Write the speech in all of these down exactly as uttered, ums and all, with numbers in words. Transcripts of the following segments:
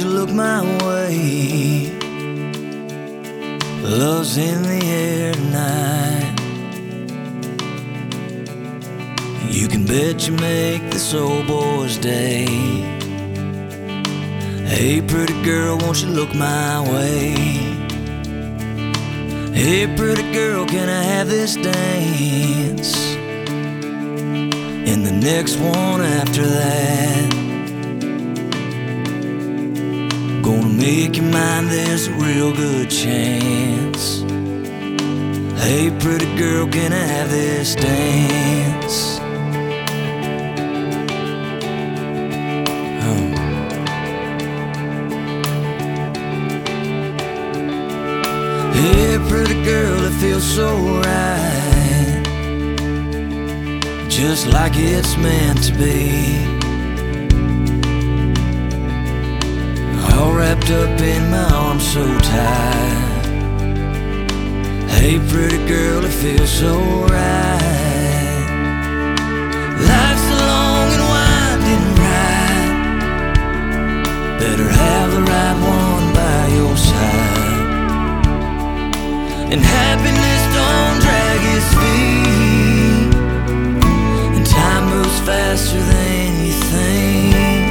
you look my way? Love's in the air tonight. You can bet you make this old boy's day. Hey pretty girl, won't you look my way? Hey pretty girl, can I have this dance? And the next one after that. Gonna make you mine, there's a real good chance. Hey pretty girl, can I have this dance? Oh. Hey pretty girl, it feels so right, just like it's meant to be. All wrapped up in my arms so tight. Hey pretty girl, it feels so right. Life's a long and winding ride. Better have the right one by your side. And happiness don't drag its feet, and time moves faster than you think.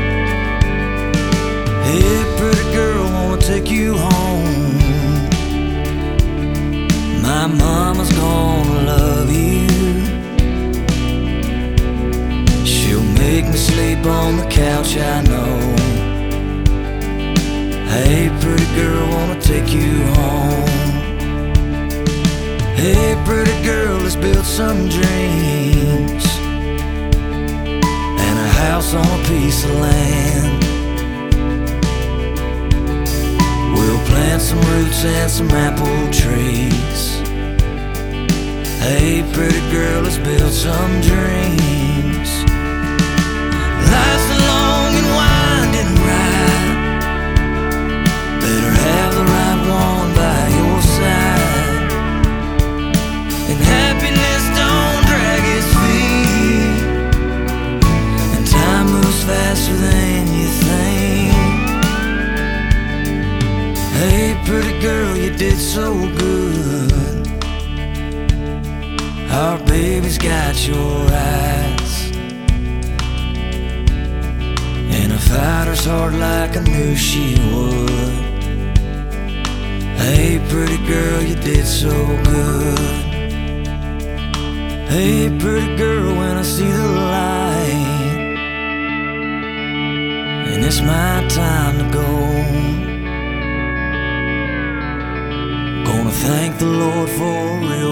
Hey pretty girl, wanna take you home. My mama's gonna love you. She'll make me sleep on the couch, I know. Hey pretty girl, wanna take you home. Hey pretty girl, let's build some dreams, and a house on a piece of land. We'll plant some roots and some apple trees. Hey pretty girl, let's build some dreams. Life's a long and winding ride. Better have the right one by your side. And happiness don't drag its feet, and time moves faster than you think. Hey pretty girl, you did so good. Our baby's got your eyes, and a fighter's heart like I knew she would. Hey pretty girl, you did so good. Hey pretty girl, when I see the light, and it's my time to go, gonna thank the Lord for real.